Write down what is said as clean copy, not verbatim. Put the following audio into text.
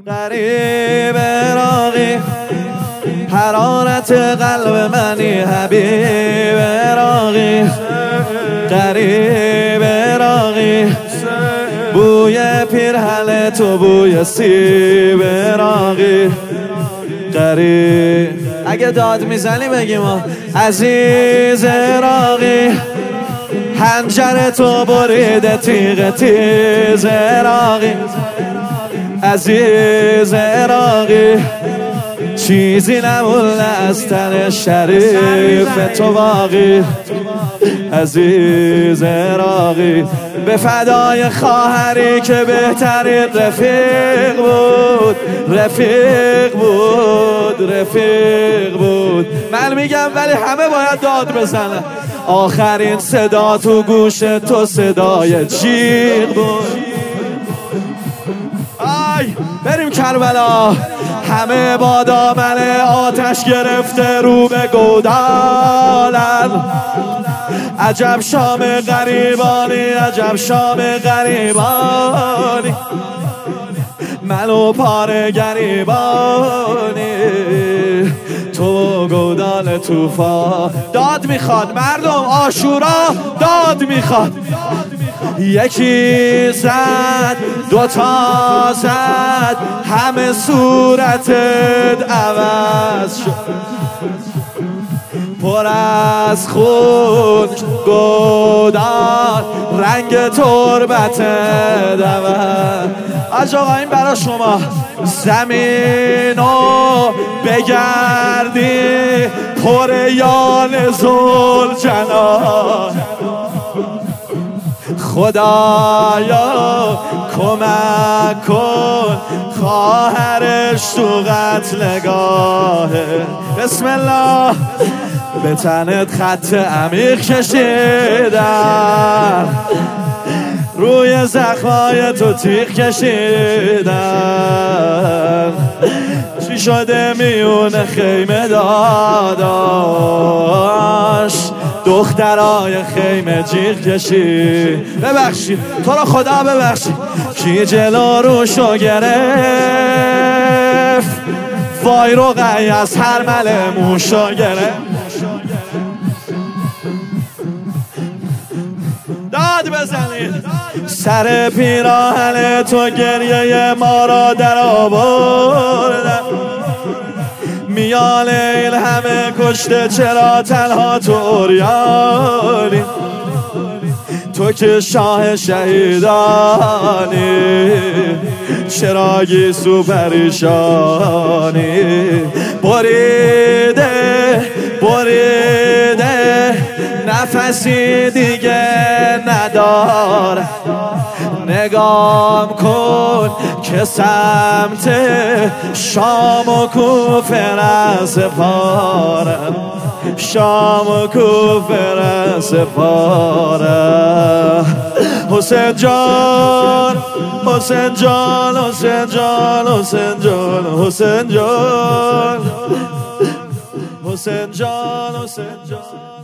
غریب راقی حرارت قلب منی حبیب راقی غریب راقی بوی پیرهن تو بوی سیب راقی غریب. اگه داد میزنی بگیم عزیز راقی حنجر تو بریده تیغ تیز راقی عزیز راقی چیزی نمونه از تن شریف تو باقی عزیز راقی به فدای خواهری که بهترین رفیق بود رفیق بود رفیق بود. من میگم ولی همه باید داد بزنن آخرین صدا تو گوش تو صدای جیغ بود. آی بریم کربلا همه با دامن آتش گرفته رو به گودالن عجب شام غریبانی عجب شام غریبانی منو پاره گریبانی تو گودال توفا. داد میخواد مردم عاشورا داد میخواد. یکی زد دوتا زد همه صورتت عوض شد پر از خون گودال رنگ تربت عوض. آج آقا این برا شما زمینو بگردی پر یال ذوالجلال خدایا کمک کن خواهرش تو قتلگاهه. بسم الله به تنت خط عمیق کشیدن روی زخمای تو تیغ کشیدن چی شده میون خیمه داداش دخترای خیمه جیغ کشید. ببخشید تو رو خدا ببخشید کی جلو روشو گرفت وای رو غی از هر مل موشو گرفت. داد بزنید سر پیراهن تو گریه ما را در آوردن میان این همه کشته چرا تنها تو عریانی تو که شاه شهیدانی چرا گیسو پریشانی بریده بریده نفسی دیگه نداره نگام کن که سمت شام و کوفه سپارم شام و کوفه سپارم. حسین جان حسین جان حسین جان حسین جان حسین جان حسین جان حسین جان